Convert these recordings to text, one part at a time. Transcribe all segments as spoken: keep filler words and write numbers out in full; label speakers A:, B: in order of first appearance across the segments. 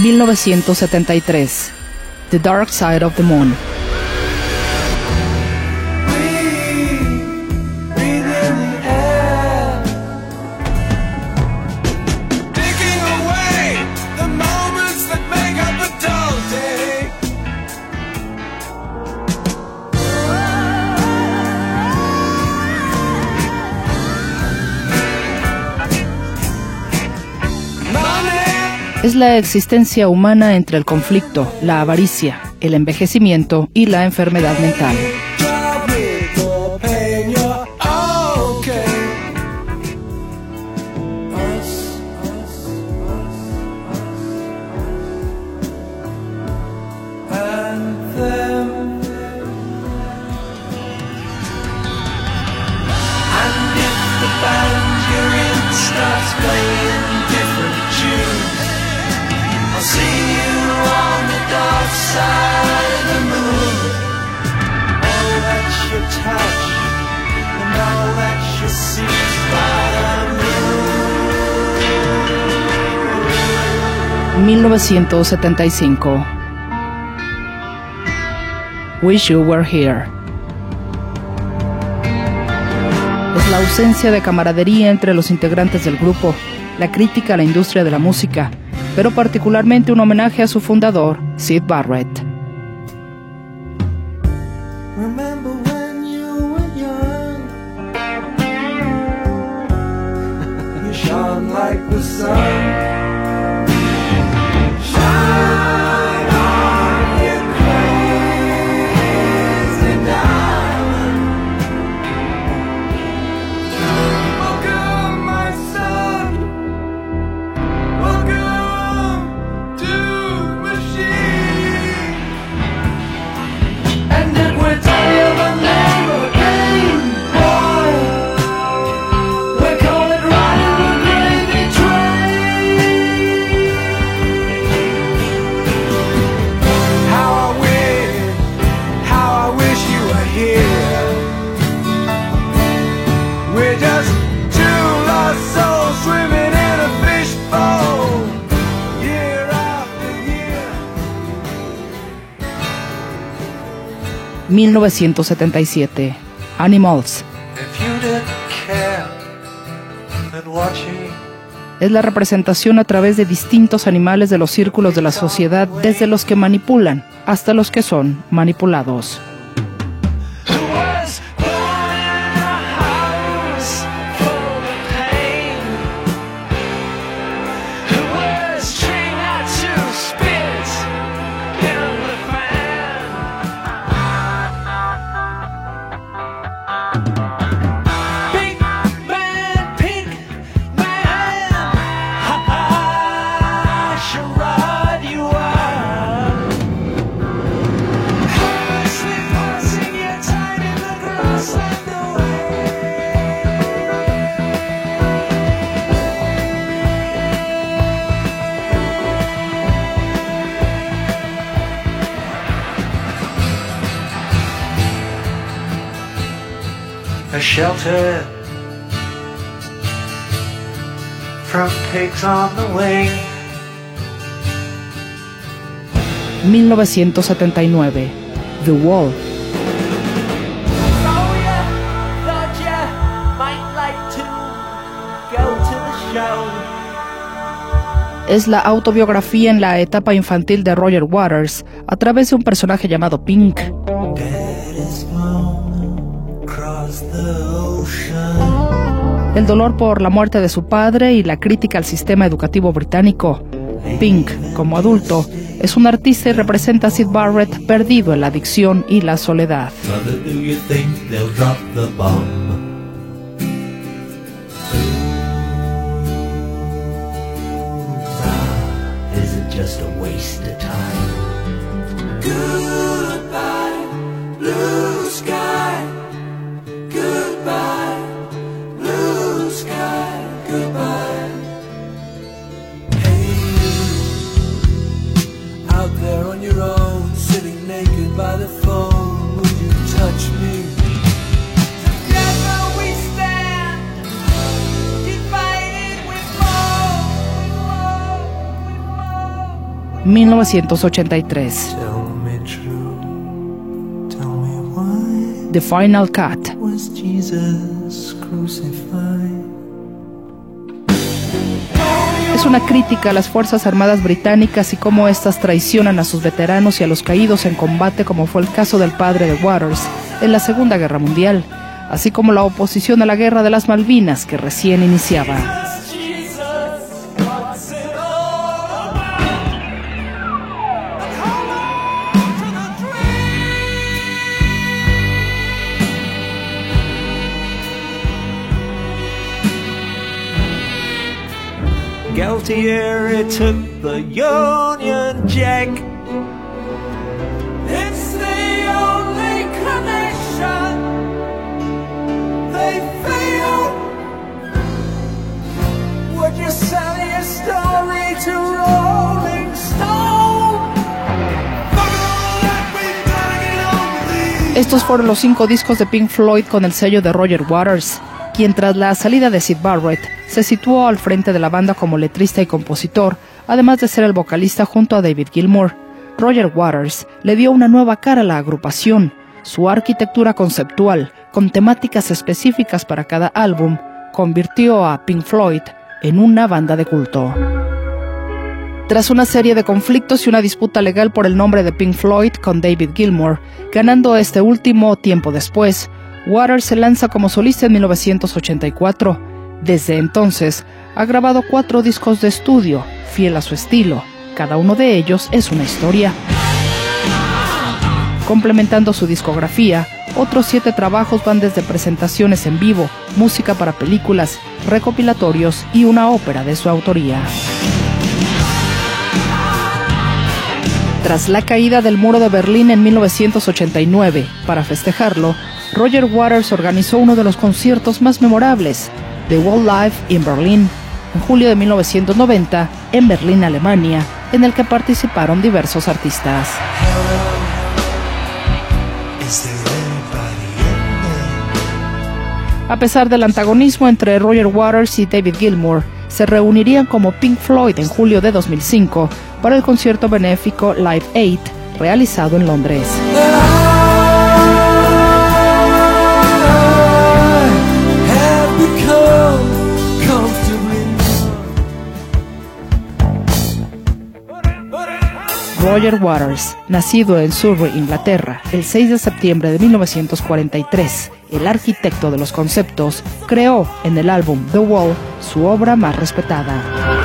A: mil novecientos setenta y tres, The Dark Side of the Moon. Es la existencia humana entre el conflicto, la avaricia, el envejecimiento y la enfermedad mental. mil novecientos setenta y cinco. Wish You Were Here. Es la ausencia de camaradería entre los integrantes del grupo, la crítica a la industria de la música, pero particularmente un homenaje a su fundador, Syd Barrett.
B: Remember when you were young, you shone like the sun.
A: mil novecientos setenta y siete. Animals. Es la representación a través de distintos animales de los círculos de la sociedad, desde los que manipulan hasta los que son manipulados.
B: A shelter from pigs on the wing.
A: mil novecientos setenta y nueve. The Wall. Es la autobiografía en la etapa infantil de Roger Waters a través de un personaje llamado Pink. El dolor por la muerte de su padre y la crítica al sistema educativo británico. Pink, como adulto, es un artista y representa a Syd Barrett perdido en la adicción y la soledad. mil novecientos ochenta y tres.
B: Tell me true, tell me why
A: The Final Cut.
B: was Jesus crucified?
A: Es una crítica a las Fuerzas Armadas británicas y cómo éstas traicionan a sus veteranos y a los caídos en combate, como fue el caso del padre de Waters en la Segunda Guerra Mundial, así como la oposición a la Guerra de las Malvinas que recién iniciaba.
B: Galtieri took the Union Jack. It's the only connection. They failed. Would you sell your story to Rolling Stone?
A: Estos fueron los cinco discos de Pink Floyd con el sello de Roger Waters, quien tras la salida de Syd Barrett se situó al frente de la banda como letrista y compositor, además de ser el vocalista junto a David Gilmour. Roger Waters le dio una nueva cara a la agrupación. Su arquitectura conceptual, con temáticas específicas para cada álbum, convirtió a Pink Floyd en una banda de culto. Tras una serie de conflictos y una disputa legal por el nombre de Pink Floyd con David Gilmour, ganando este último tiempo después, Waters se lanza como solista en mil novecientos ochenta y cuatro. Desde entonces, ha grabado cuatro discos de estudio, fiel a su estilo. Cada uno de ellos es una historia. Complementando su discografía, otros siete trabajos van desde presentaciones en vivo, música para películas, recopilatorios y una ópera de su autoría. Tras la caída del muro de Berlín en mil novecientos ochenta y nueve, para festejarlo, Roger Waters organizó uno de los conciertos más memorables, The Wall Live in Berlin, en julio de mil novecientos noventa, en Berlín, Alemania, en el que participaron diversos artistas. A pesar del antagonismo entre Roger Waters y David Gilmour, se reunirían como Pink Floyd en julio de dos mil cinco para el concierto benéfico Live Aid, realizado en Londres. Roger Waters, nacido en Surrey, Inglaterra, el seis de septiembre de mil novecientos cuarenta y tres, el arquitecto de los conceptos, creó en el álbum The Wall su obra más respetada.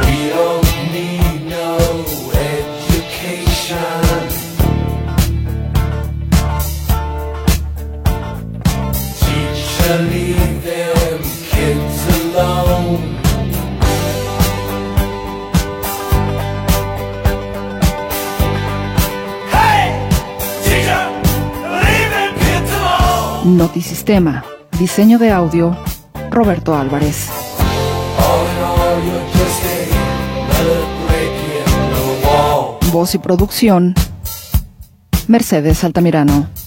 A: Notisistema, diseño de audio, Roberto Álvarez. Voz y producción, Mercedes Altamirano.